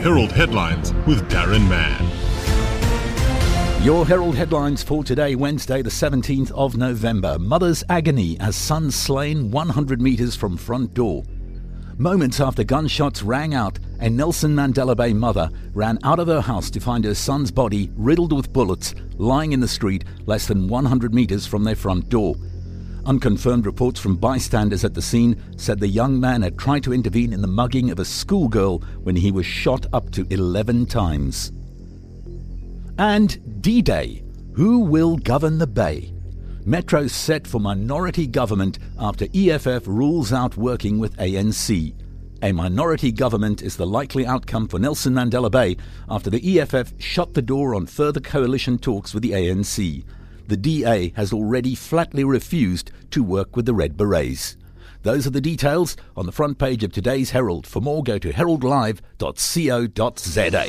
Herald Headlines with Darren Mann. Your Herald Headlines for today, Wednesday the 17th of November. Mother's agony as son slain 100 metres from front door. Moments after gunshots rang out, a Nelson Mandela Bay mother ran out of her house to find her son's body riddled with bullets lying in the street less than 100 metres from their front door. Unconfirmed reports from bystanders at the scene said the young man had tried to intervene in the mugging of a schoolgirl when he was shot up to 11 times. And D-Day. Who will govern the Bay? Metro set for minority government after EFF rules out working with ANC. A minority government is the likely outcome for Nelson Mandela Bay after the EFF shut the door on further coalition talks with the ANC. The DA has already flatly refused to work with the Red Berets. Those are the details on the front page of today's Herald. For more, go to heraldlive.co.za.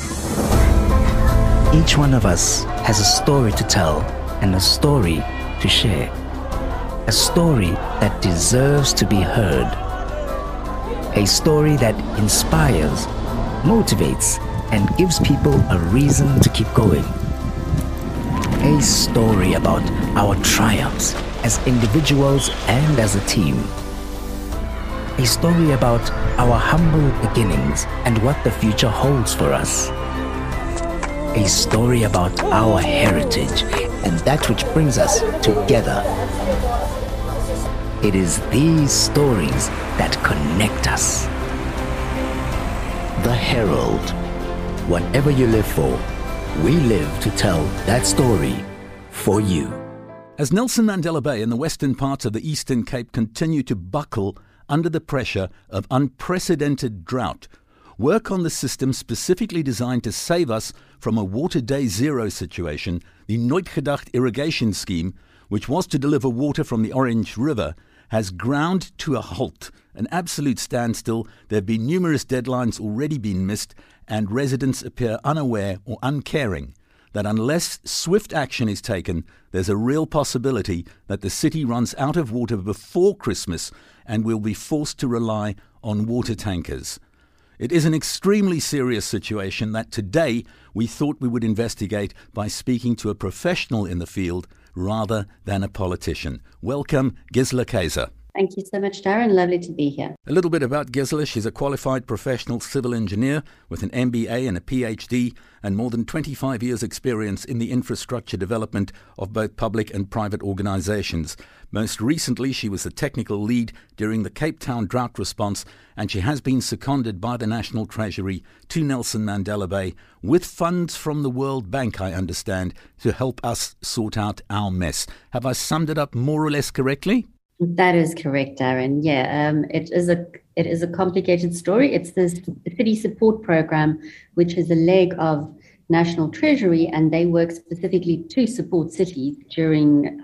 Each one of us has a story to tell and a story to share. A story that deserves to be heard. A story that inspires, motivates, and gives people a reason to keep going. A story about our triumphs as individuals and as a team. A story about our humble beginnings and what the future holds for us. A story about our heritage and that which brings us together. It is these stories that connect us. The Herald. Whatever you live for, we live to tell that story for you. As Nelson Mandela Bay and the western parts of the Eastern Cape continue to buckle under the pressure of unprecedented drought, work on the system specifically designed to save us from a water day zero situation, the Nooit Gedacht irrigation scheme, which was to deliver water from the Orange River, has ground to a halt, an absolute standstill. There have been numerous deadlines already been missed, and residents appear unaware or uncaring that unless swift action is taken, there's a real possibility that the city runs out of water before Christmas and will be forced to rely on water tankers. It is an extremely serious situation that today we thought we would investigate by speaking to a professional in the field rather than a politician. Welcome, Gisela Kaiser. Thank you so much, Darren. Lovely to be here. A little bit about Gisela. She's a qualified professional civil engineer with an MBA and a PhD and more than 25 years' experience in the infrastructure development of both public and private organizations. Most recently, she was the technical lead during the Cape Town drought response, and she has been seconded by the National Treasury to Nelson Mandela Bay with funds from the World Bank, I understand, to help us sort out our mess. Have I summed it up more or less correctly? That is correct, Darren. Yeah, it is a complicated story. It's this city support program, which is a leg of National Treasury, and they work specifically to support cities during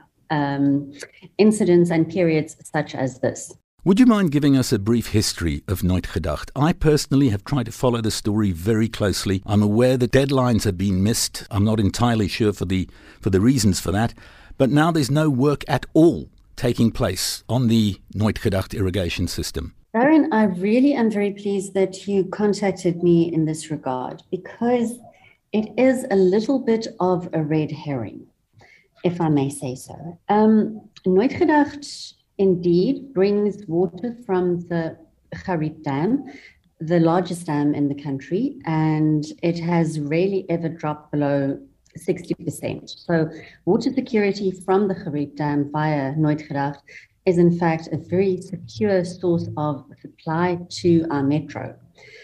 incidents and periods such as this. Would you mind giving us a brief history of Nooit Gedacht? I personally have tried to follow the story very closely. I'm aware that deadlines have been missed. I'm not entirely sure for the reasons for that. But now there's no work at all taking place on the Nooit Gedacht irrigation system. Darren, I really am very pleased that you contacted me in this regard, because it is a little bit of a red herring, if I may say so. Nooit Gedacht indeed brings water from the Gariep Dam, the largest dam in the country, and it has rarely ever dropped below 60%. So water security from the Gariep Dam via Nooit Gedacht is in fact a very secure source of supply to our metro.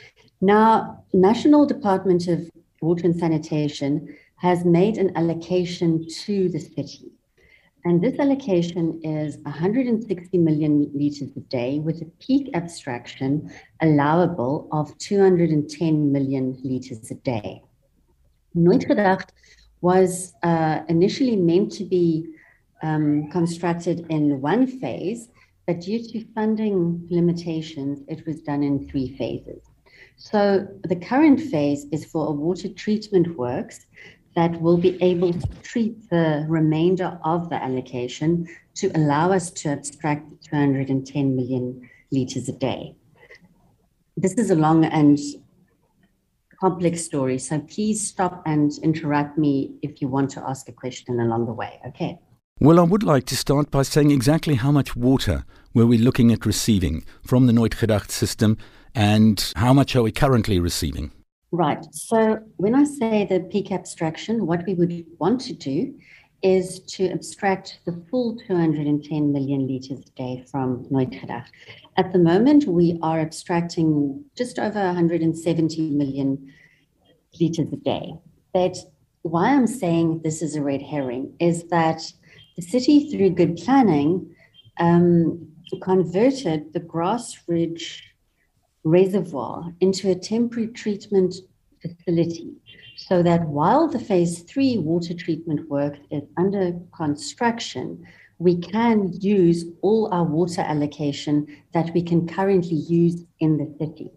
Now, National Department of Water and Sanitation has made an allocation to the city. And this allocation is 160 million litres a day with a peak abstraction allowable of 210 million litres a day. Nooit Gedacht was initially meant to be constructed in one phase, but due to funding limitations, it was done in 3 phases. So the current phase is for a water treatment works that will be able to treat the remainder of the allocation to allow us to abstract 210 million litres a day. This is a long and complex story. So please stop and interrupt me if you want to ask a question along the way. Okay. Well, I would like to start by saying exactly how much water were we looking at receiving from the Nooitgedacht system, and how much are we currently receiving? Right. So when I say the peak abstraction, what we would want to do is to abstract the full 210 million litres a day from Nooitgedacht. At the moment, we are abstracting just over 170 million litres a day. But why I'm saying this is a red herring is that the city, through good planning, converted the Grass Ridge Reservoir into a temporary treatment facility, so that while the phase 3 water treatment work is under construction, we can use all our water allocation that we can currently use in the city.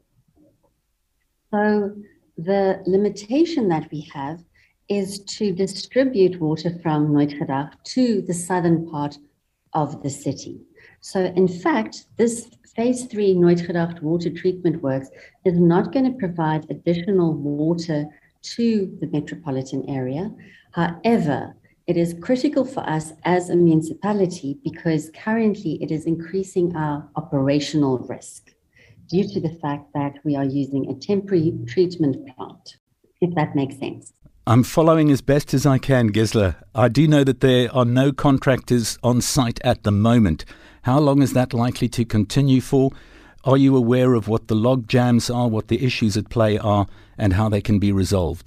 So the limitation that we have is to distribute water from Nooitgedacht to the southern part of the city. So in fact, this phase 3 Nooitgedacht water treatment works is not going to provide additional water to the metropolitan area. However, it is critical for us as a municipality because currently it is increasing our operational risk due to the fact that we are using a temporary treatment plant, if that makes sense. I'm following as best as I can, Gisela. I do know that there are no contractors on site at the moment. How long is that likely to continue for? Are you aware of what the log jams are, what the issues at play are, and how they can be resolved?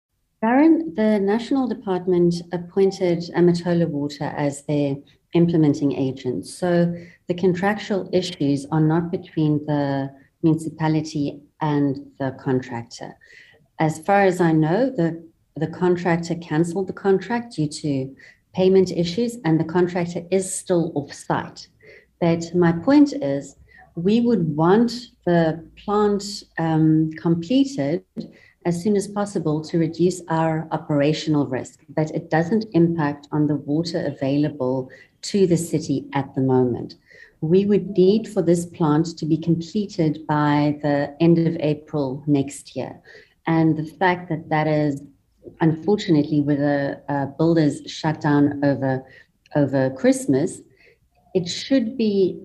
Darren, the National Department appointed Amatola Water as their implementing agent. So the contractual issues are not between the municipality and the contractor. As far as I know, the contractor cancelled the contract due to payment issues, and the contractor is still off-site. But my point is, we would want the plant completed as soon as possible to reduce our operational risk, but it doesn't impact on the water available to the city at the moment. We would need for this plant to be completed by the end of April next year. And the fact that that is, unfortunately, with the builders shut down over Christmas, it should be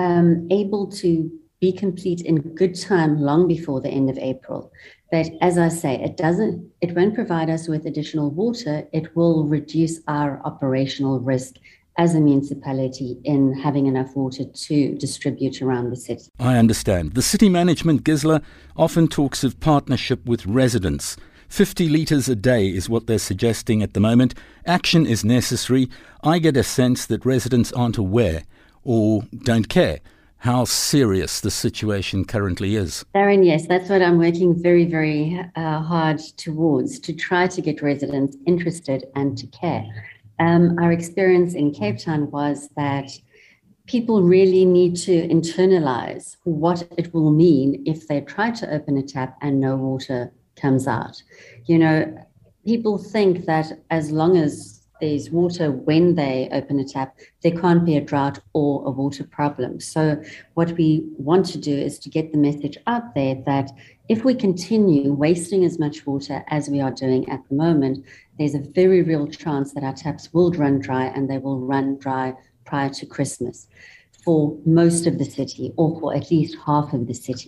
able to be complete in good time long before the end of April. But as I say, it won't provide us with additional water. It will reduce our operational risk as a municipality in having enough water to distribute around the city. I understand. The city management, Gisela, often talks of partnership with residents. 50 litres a day is what they're suggesting at the moment. Action is necessary. I get a sense that residents aren't aware or don't care how serious the situation currently is. Darren, yes, that's what I'm working very, very hard towards, to try to get residents interested and to care. Our experience in Cape Town was that people really need to internalize what it will mean if they try to open a tap and no water comes out. You know, people think that as long as there's water when they open a tap, there can't be a drought or a water problem. So what we want to do is to get the message out there that if we continue wasting as much water as we are doing at the moment, there's a very real chance that our taps will run dry, and they will run dry prior to Christmas for most of the city, or for at least half of the city.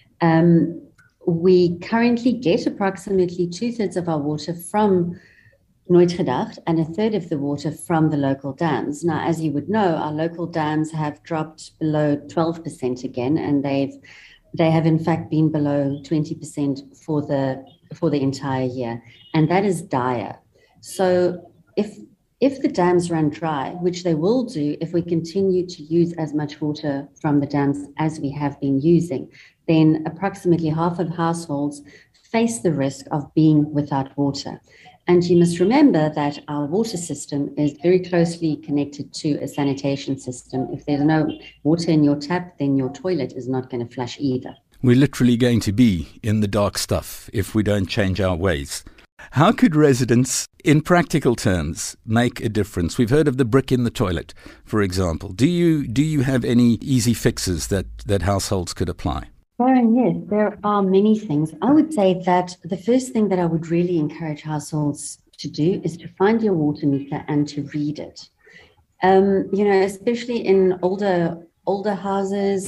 We currently get approximately 2/3 of our water from Nooitgedacht and 1/3 of the water from the local dams. Now, as you would know, our local dams have dropped below 12% again, and they have in fact been below 20% for the entire year, and that is dire. So if the dams run dry, which they will do if we continue to use as much water from the dams as we have been using, then approximately half of households face the risk of being without water. And you must remember that our water system is very closely connected to a sanitation system. If there's no water in your tap, then your toilet is not going to flush either. We're literally going to be in the dark stuff if we don't change our ways. How could residents, in practical terms, make a difference? We've heard of the brick in the toilet, for example. Do you have any easy fixes that households could apply? Karen, yes, there are many things. I would say that the first thing that I would really encourage households to do is to find your water meter and to read it. Especially in older houses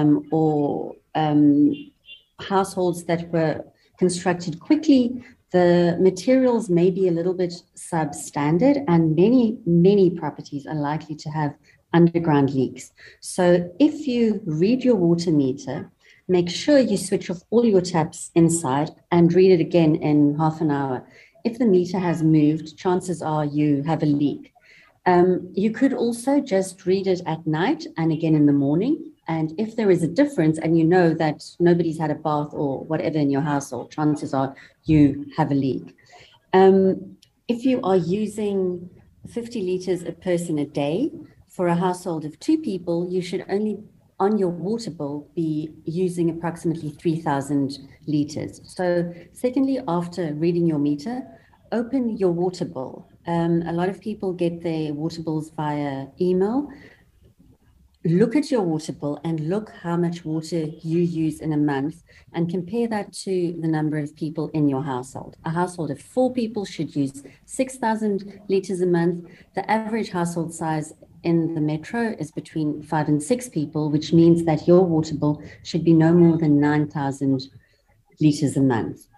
or households that were constructed quickly, the materials may be a little bit substandard, and many properties are likely to have underground leaks. So if you read your water meter, make sure you switch off all your taps inside and read it again in half an hour. If the meter has moved, chances are you have a leak. You could also just read it at night and again in the morning. And if there is a difference and you know that nobody's had a bath or whatever in your household, chances are you have a leak. If you are using 50 liters a person a day for a household of 2 people, you should only on your water bill be using approximately 3,000 liters. So secondly, after reading your meter, open your water bill. A lot of people get their water bills via email. Look at your water bill and look how much water you use in a month and compare that to the number of people in your household. A household of 4 people should use 6,000 liters a month. The average household size in the metro is between 5 and 6 people, which means that your water bill should be no more than 9,000 liters a month.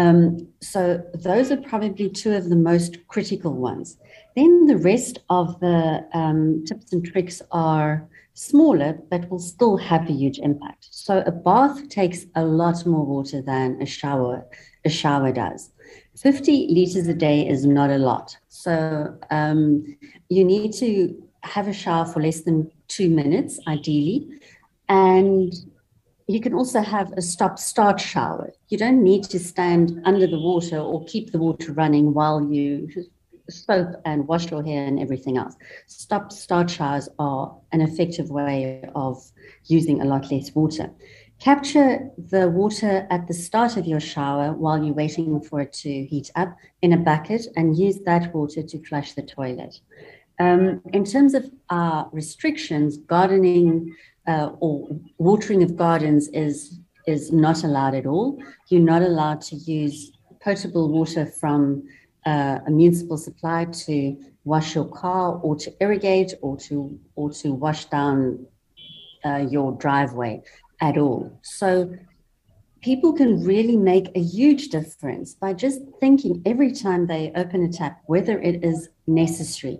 So those are probably 2 of the most critical ones. Then the rest of the tips and tricks are smaller, but will still have a huge impact. So a bath takes a lot more water than a shower does. 50 liters a day is not a lot. So you need to have a shower for less than 2 minutes, ideally. And you can also have a stop-start shower. You don't need to stand under the water or keep the water running while you soap and wash your hair and everything else. Stop-start showers are an effective way of using a lot less water. Capture the water at the start of your shower while you're waiting for it to heat up in a bucket and use that water to flush the toilet. In terms of restrictions, gardening or watering of gardens is not allowed at all. You're not allowed to use potable water from a municipal supply to wash your car or to irrigate or to wash down your driveway at all. So people can really make a huge difference by just thinking every time they open a tap whether it is necessary.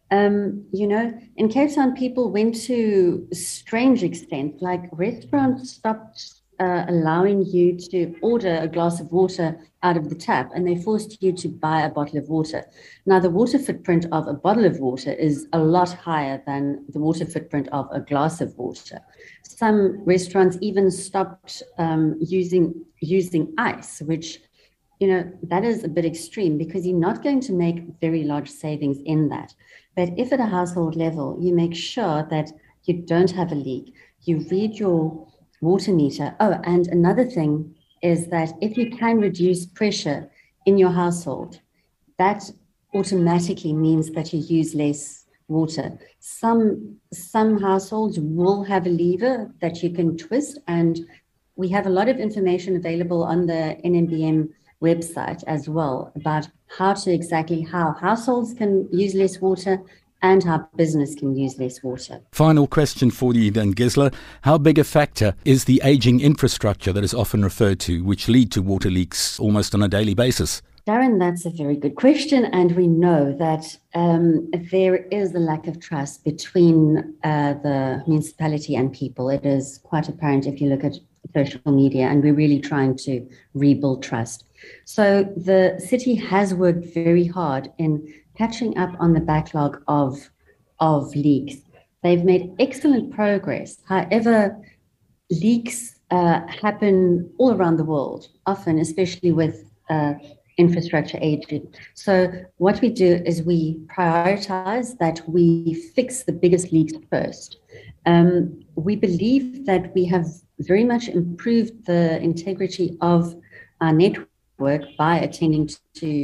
In Cape Town, people went to strange extent, like restaurants stopped allowing you to order a glass of water out of the tap, and they forced you to buy a bottle of water. Now, the water footprint of a bottle of water is a lot higher than the water footprint of a glass of water. Some restaurants even stopped using ice, which, that is a bit extreme because you're not going to make very large savings in that. But if at a household level, you make sure that you don't have a leak, you read your water meter. Oh, and another thing is that if you can reduce pressure in your household, that automatically means that you use less water. Some households will have a lever that you can twist, and we have a lot of information available on the NMBM website as well about how households can use less water and how business can use less water. Final question for you then, Gisela. How big a factor is the aging infrastructure that is often referred to, which lead to water leaks almost on a daily basis? Darren, that's a very good question. And we know that there is a lack of trust between the municipality and people. It is quite apparent if you look at social media, and we're really trying to rebuild trust. So the city has worked very hard in catching up on the backlog of leaks. They've made excellent progress. However, leaks happen all around the world, often, especially with infrastructure aging. So what we do is we prioritize that we fix the biggest leaks first. We believe that we have very much improved the integrity of our network by attending to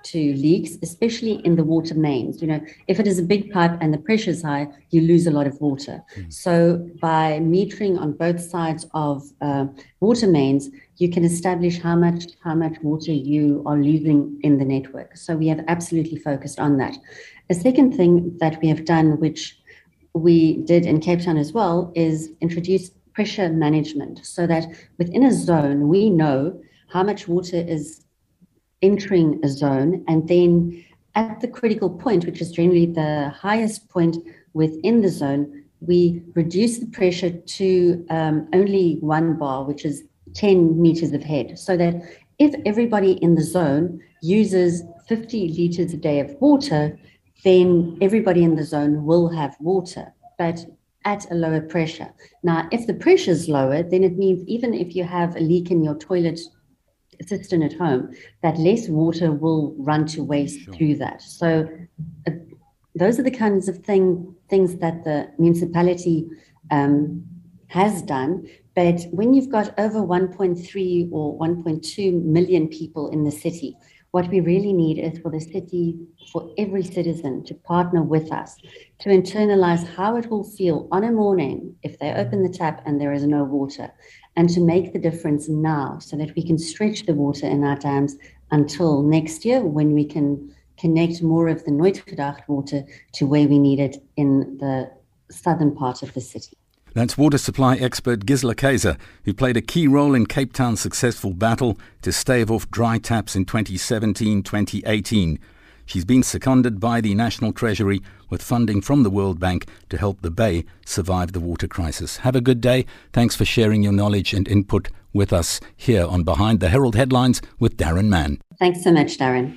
to leaks, especially in the water mains. If it is a big pipe and the pressure is high, you lose a lot of water. So by metering on both sides of water mains, you can establish how much water you are losing in the network. So we have absolutely focused on that. A second thing that we have done, which we did in Cape Town as well, is introduce pressure management, so that within a zone, we know how much water is entering a zone, and then at the critical point, which is generally the highest point within the zone, we reduce the pressure to only 1 bar, which is 10 meters of head, so that if everybody in the zone uses 50 liters a day of water, then everybody in the zone will have water, but at a lower pressure. Now, if the pressure is lower, then it means even if you have a leak in your toilet cistern at home, that less water will run to waste through that. So those are the kinds of things that the municipality has done. But when you've got over 1.3 or 1.2 million people in the city, what we really need is for the city, for every citizen to partner with us, to internalize how it will feel on a morning if they open the tap and there is no water, and to make the difference now so that we can stretch the water in our dams until next year, when we can connect more of the Nooitgedacht water to where we need it in the southern part of the city. That's water supply expert Gisela Kayser, who played a key role in Cape Town's successful battle to stave off dry taps in 2017-2018. She's been seconded by the National Treasury with funding from the World Bank to help the Bay survive the water crisis. Have a good day. Thanks for sharing your knowledge and input with us here on Behind the Herald Headlines with Darren Mann. Thanks so much, Darren.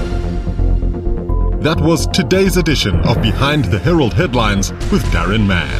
That was today's edition of Behind the Herald Headlines with Darren Mann.